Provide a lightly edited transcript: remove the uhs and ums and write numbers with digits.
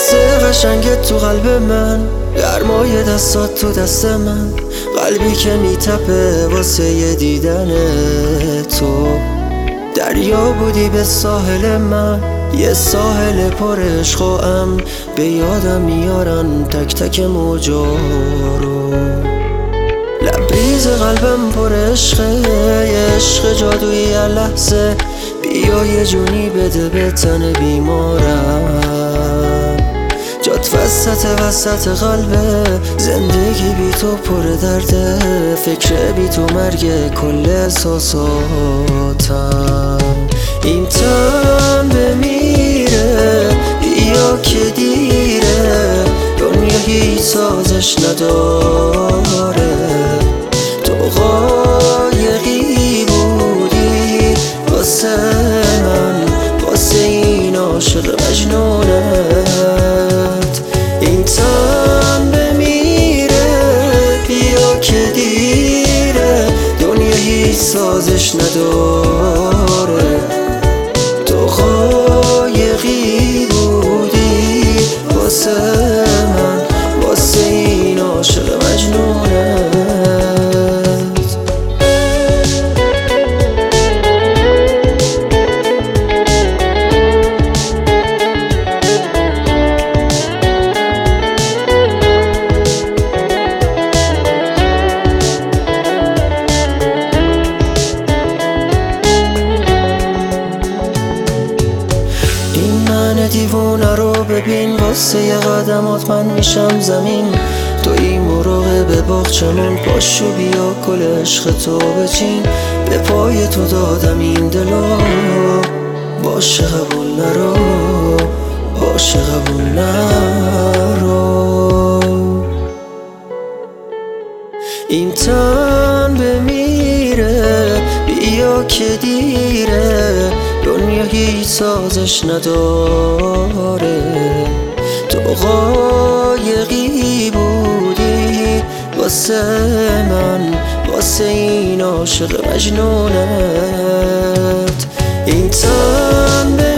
قشنگت تو قلب من، گرمای دستات تو دست من، قلبی که میتپه واسه یه دیدن تو. دریا بودی به ساحل من، یه ساحل پر عشق و امن، به یادم میارن تک تک موجا رو. لبریز قلبم پر عشقه، یه عشق جادویی هر لحظه، بیا یه جونی بده به تن بیمارم. جات وسط قلبه، زندگی بی تو پر درده، فکر بی تو مرگ کل احساساتم. این تن بمیره بیا که دیره، دنیا هیچ سازش نداره. تو قایقی بودی واسه من، واسه این عاشق مجنونت. این تن بمیره بیا که دیره، دنیا هیچ سازش نداره. تو قایقی بودی واسه من، واسه این عاشق مجنونت. دیوونه رو ببین، واسه یه قدمات من میشم زمین. توی مراقب باغچمون، پاشو بیا گل عشق تو بچین. به پای تو دادم این دلو، باشه قبول نرو، باشه قبول نرو. این تن بمیره بیا که دیره، دنیا هیچ سازش نداره. تو قایقی بودی واسه من، واسه این عاشق مجنونت. این تن